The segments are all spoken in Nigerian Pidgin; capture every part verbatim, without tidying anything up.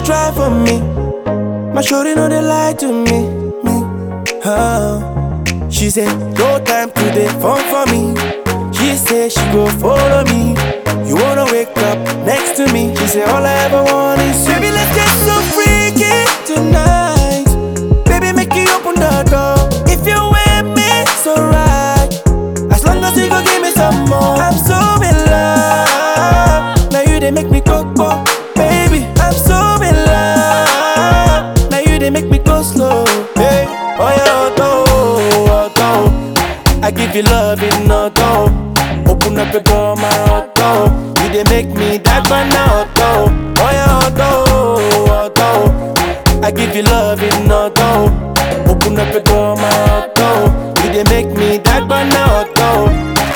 try for me. My shorty know they lie to me, me. Oh. She said, no time today, fun for me. She said she go follow me. You wanna wake up next to me. She said, all I ever want is baby, let's get so freaky tonight. Baby, make you open the door. If you with me, it's alright. As long as you go give me some more. I'm so in love. Now you they make me go, go. Baby, I'm so in love. Now you they make me go slow. Hey, oh yeah, oh, oh, oh. I give you love in no door. Open up the door, my auto. You they make me that man auto. Oh yeah, auto, auto. I give you love in no door. Open up the door, my auto. You they make me that man auto.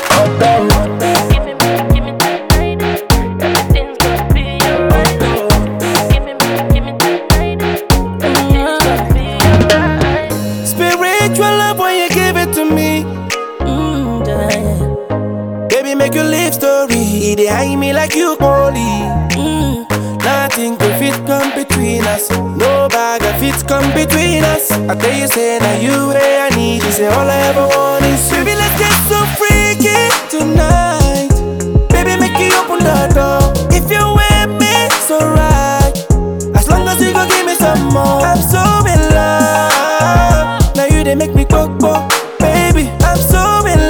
Auto. Give me, give me that night. Everything's gonna be alright. Give me, give me that night. Everything's gonna be alright. Spiritual love when you give it to me. Mm, yeah. Baby, make your live story. They hide me like you holy. Mm. Nothing could fit come between us. No bag of fit come between us. I tell you, say now you where I need. You say all I ever want is baby, let's get so freaky tonight. Baby, make you open the door. If you with me, it's alright. As long as you go give me some more. I'm so in love. Now you they make me go go. Baby, I'm so in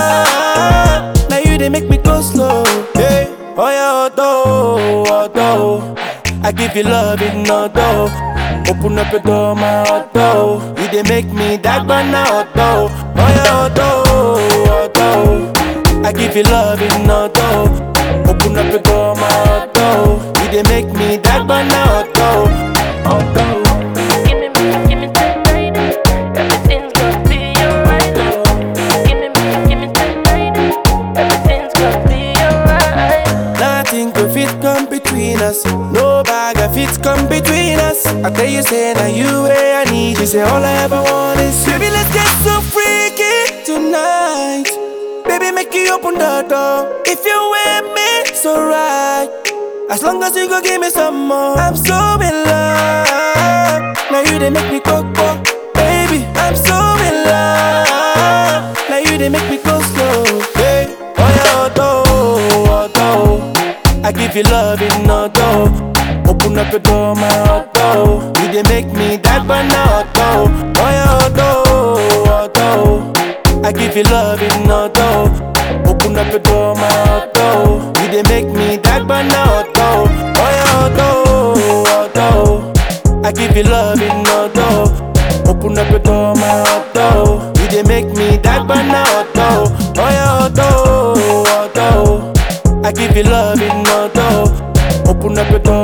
love. Now you they make me go slow. Hey, oh yeah, auto, auto. I give you love in no door. Open up the door, my auto. You they make me that man auto. Oh yeah, auto, auto. I give you love in no door. Open up the door, my auto. You they make me that man auto. Auto. Give me, give me that night. Everything's gonna be alright. Give me, give me that night. Everything's gonna be alright. Nothing could fit come between us. No bag of fit come between us. I tell you, say now you where I need. You say all I ever want is baby, let's get so freaky tonight. Baby, make you open the door. If you with me, it's alright. As long as you go give me some more. I'm so in love. Now you they make me go go. Baby, I'm so in love. Now you they make me go slow. Hey, oh yeah, auto, auto. I give you love in no door. Open up the door, my auto. You they make me that man auto. Oh yeah, auto, auto. I give you love in no door. Open up the door, my auto. You they make me that man auto. Oh yeah, auto, auto. I give you love in no door. Open up the door, my auto. You they make me that man auto. Oh yeah, auto, auto. I give you love in no door. Open up the door.